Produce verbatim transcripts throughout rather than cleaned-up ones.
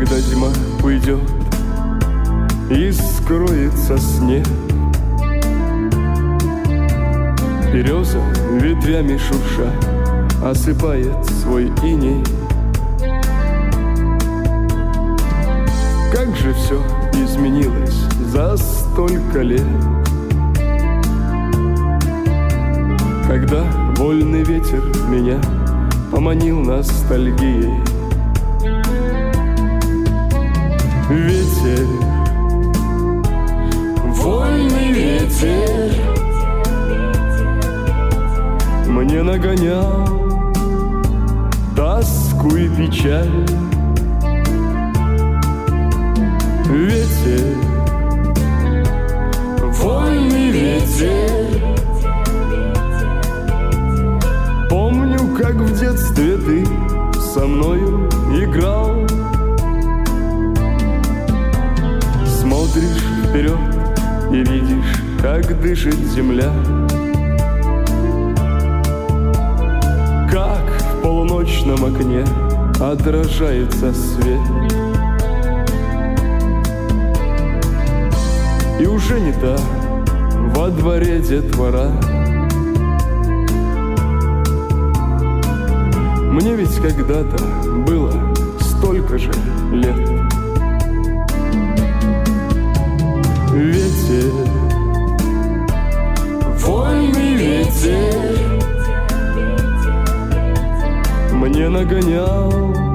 когда зима уйдет и скроется снег. Береза ветвями шурша осыпает свой иней. Как же все изменилось за столько лет, когда вольный ветер меня поманил ностальгией. Ветер, вольный ветер, мне нагонял тоску и печаль. Ветер, вольный ветер, помню, как в детстве ты со мною играл. Смотришь вперед и видишь, как дышит земля, как в полуночном окне отражается свет. И уже не та во дворе детвора. Мне ведь когда-то было столько же лет. Ветер, вольный ветер, мне нагонял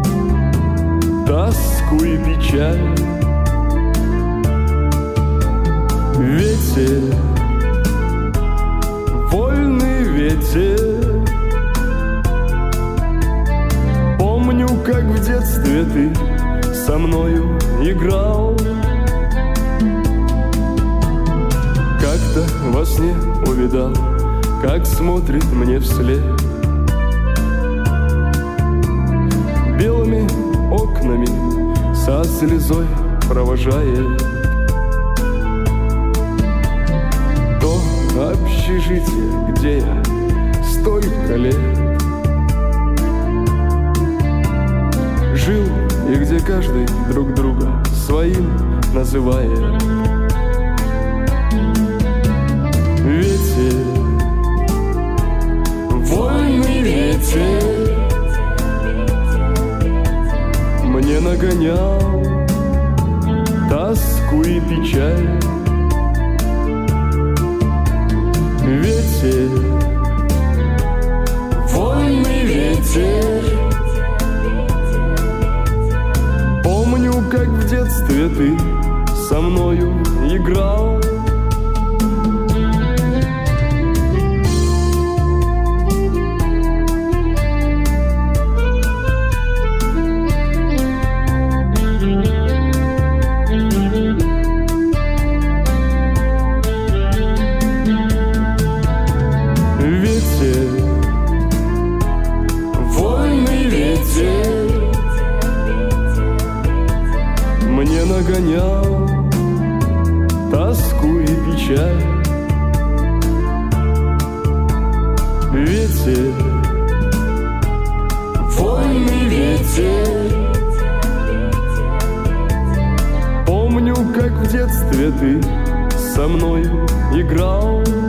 тоску и печаль. Ветер, вольный ветер, помню, как в детстве ты со мною играл. Как-то во сне увидал, как смотрит мне вслед белыми окнами со слезой провожает. Общежитие, где я столько лет жил и где каждый друг друга своим называет. Ветер, вольный ветер, мне нагонял тоску и печаль. Ветер, вольный ветер, помню, как в детстве ты со мною играл. Нагонял тоску и печаль. Ветер, вольный ветер, помню, как в детстве ты со мною играл.